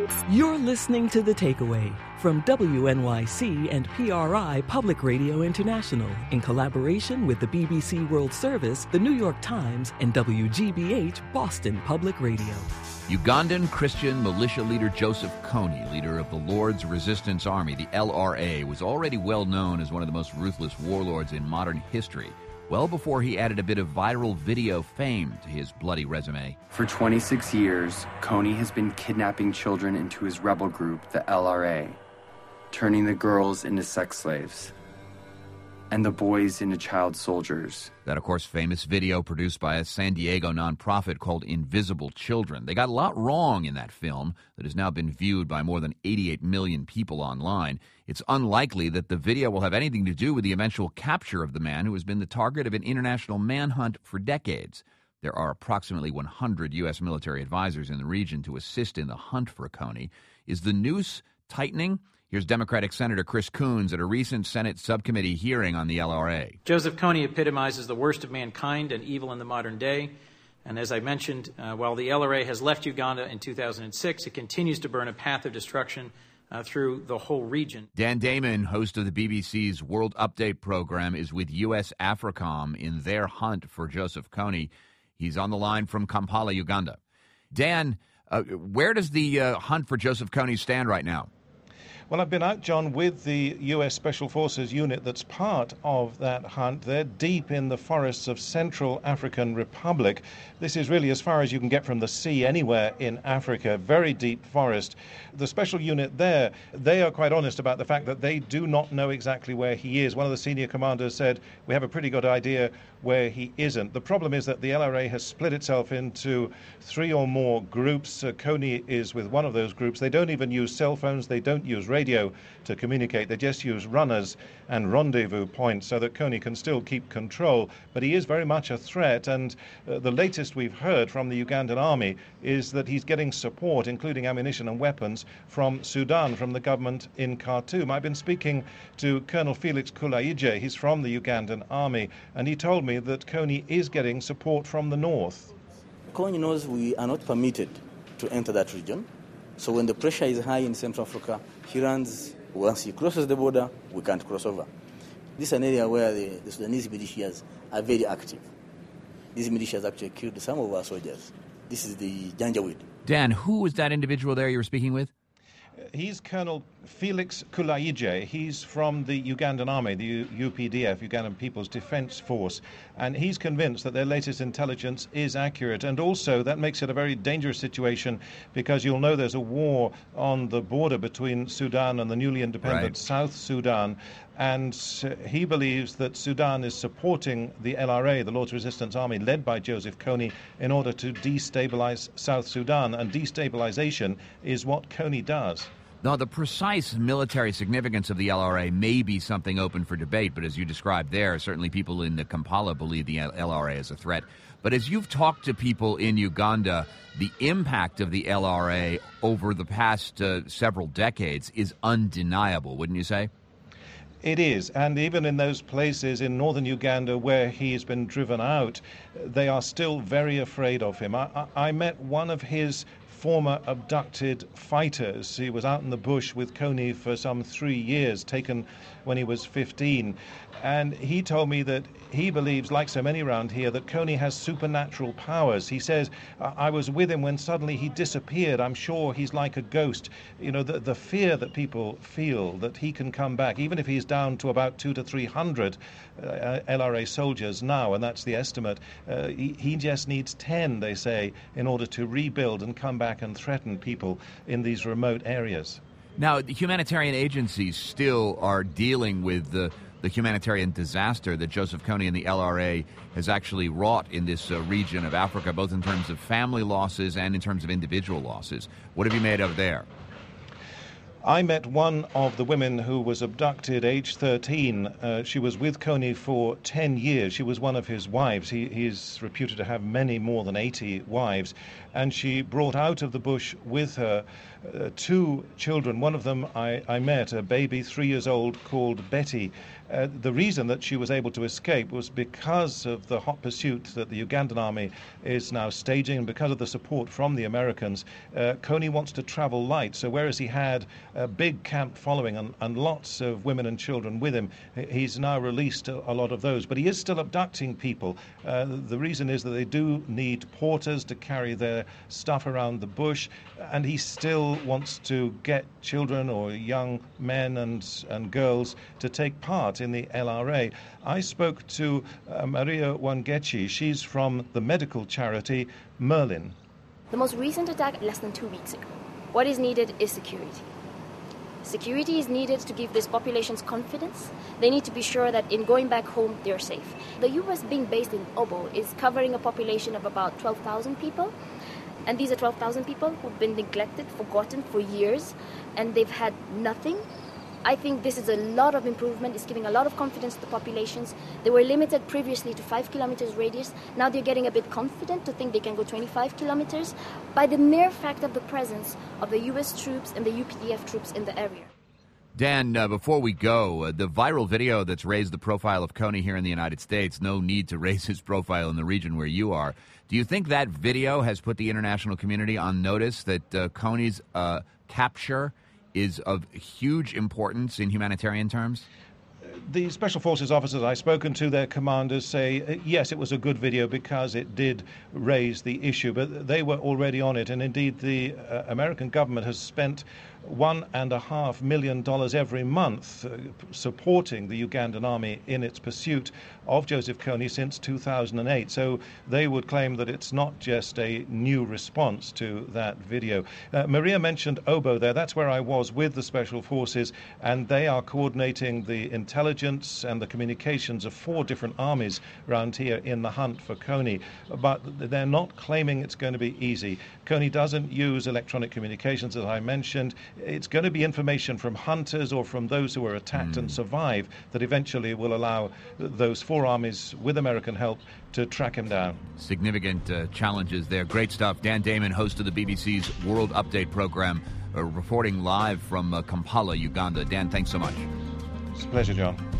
You're listening to The Takeaway from WNYC and PRI Public Radio International in collaboration with the BBC World Service, the New York Times, and WGBH Boston Public Radio. Ugandan Christian militia leader Joseph Kony, leader of the Lord's Resistance Army, the LRA, was already well known as one of the most ruthless warlords in modern history, well before he added a bit of viral video fame to his bloody resume. For 26 years, Kony has been kidnapping children into his rebel group, the LRA, turning the girls into sex slaves and the boys into child soldiers. That, of course, famous video produced by a San Diego nonprofit called Invisible Children. They got a lot wrong in that film that has now been viewed by more than 88 million people online. It's unlikely that the video will have anything to do with the eventual capture of the man who has been the target of an international manhunt for decades. There are approximately 100 U.S. military advisors in the region to assist in the hunt for Kony. Is the noose tightening? Here's Democratic Senator Chris Coons at a recent Senate subcommittee hearing on the LRA. Joseph Kony epitomizes the worst of mankind and evil in the modern day. And as I mentioned, while the LRA has left Uganda in 2006, it continues to burn a path of destruction through the whole region. Dan Damon, host of the BBC's World Update program, is with U.S. AFRICOM in their hunt for Joseph Kony. He's on the line from Kampala, Uganda. Dan, where does the hunt for Joseph Kony stand right now? Well, I've been out, John, with the U.S. Special Forces unit that's part of that hunt. They're deep in the forests of Central African Republic. This is really as far as you can get from the sea anywhere in Africa, very deep forest. The special unit there, they are quite honest about the fact that they do not know exactly where he is. One of the senior commanders said, we have a pretty good idea where he isn't. The problem is that the LRA has split itself into 3 or more groups. Kony is with one of those groups. They don't even use cell phones. They don't use radio to communicate. They just use runners and rendezvous points so that Kony can still keep control. But he is very much a threat, and the latest we've heard from the Ugandan army is that he's getting support, including ammunition and weapons, from Sudan, from the government in Khartoum. I've been speaking to Colonel Felix Kulaije. He's from the Ugandan army, and he told me that Kony is getting support from the north. Kony knows we are not permitted to enter that region. So when the pressure is high in Central Africa, he runs. Once he crosses the border, we can't cross over. This is an area where the Sudanese militias are very active. These militias actually killed some of our soldiers. This is the Janjaweed. Dan, who was that individual there you were speaking with? He's Colonel Felix Kulaije. He's from the Ugandan Army, the UPDF, Ugandan People's Defense Force, and he's convinced that their latest intelligence is accurate. And also, that makes it a very dangerous situation because you'll know there's a war on the border between Sudan and the newly independent South Sudan. And he believes that Sudan is supporting the LRA, the Lord's Resistance Army, led by Joseph Kony, in order to destabilize South Sudan. And destabilization is what Kony does. Now, the precise military significance of the LRA may be something open for debate, but as you described there, certainly people in the Kampala believe the LRA is a threat. But as you've talked to people in Uganda, the impact of the LRA over the past several decades is undeniable, wouldn't you say? It is, and even in those places in northern Uganda where he's been driven out, they are still very afraid of him. I met one of his former abducted fighters. He was out in the bush with Kony for some 3 years, taken when he was 15. And he told me that he believes, like so many around here, that Kony has supernatural powers. He says, I was with him when suddenly he disappeared. I'm sure he's like a ghost. You know, the fear that people feel that he can come back, even if he's down to about 200 to 300 LRA soldiers now, and that's the estimate, he just needs 10, they say, in order to rebuild and come back and threaten people in these remote areas. Now, the humanitarian agencies still are dealing with the humanitarian disaster that Joseph Kony and the LRA has actually wrought in this region of Africa, both in terms of family losses and in terms of individual losses. What have you made of there? I met one of the women who was abducted, age 13. She was with Kony for 10 years. She was one of his wives. He's reputed to have many more than 80 wives. and she brought out of the bush with her 2 children. One of them I met, a baby 3 years old called Betty. The reason that she was able to escape was because of the hot pursuit that the Ugandan army is now staging, and because of the support from the Americans. Kony wants to travel light, so whereas he had a big camp following and lots of women and children with him, he's now released a lot of those. But he is still abducting people. The reason is that they do need porters to carry their stuff around the bush, and he still wants to get children or young men and girls to take part in the LRA. I spoke to Maria Wangechi. She's from the medical charity Merlin. The most recent attack less than 2 weeks ago. What is needed is security. Security is needed to give these populations confidence. They need to be sure that in going back home, they're safe. The U.S. being based in Obo is covering a population of about 12,000 people. And these are 12,000 people who've been neglected, forgotten for years, and they've had nothing. I think this is a lot of improvement. It's giving a lot of confidence to the populations. They were limited previously to 5 kilometers radius. Now they're getting a bit confident to think they can go 25 kilometers by the mere fact of the presence of the U.S. troops and the UPDF troops in the area. Dan, before we go, the viral video that's raised the profile of Kony here in the United States, no need to raise his profile in the region where you are. Do you think that video has put the international community on notice that Kony's capture is of huge importance in humanitarian terms? The Special Forces officers I've spoken to, their commanders, say, yes, it was a good video because it did raise the issue, but they were already on it. And indeed, the American government has spent $1.5 million every month supporting the Ugandan army in its pursuit of Joseph Kony since 2008. So they would claim that it's not just a new response to that video. Maria mentioned Obo there. That's where I was with the Special Forces, and they are coordinating the intelligence and the communications of 4 different armies around here in the hunt for Kony. But they're not claiming it's going to be easy. Kony doesn't use electronic communications, as I mentioned. It's going to be information from hunters or from those who were attacked and survived that eventually will allow those 4 armies, with American help, to track him down. Significant challenges there. Great stuff. Dan Damon, host of the BBC's World Update program, reporting live from Kampala, Uganda. Dan, thanks so much. It's a pleasure, John.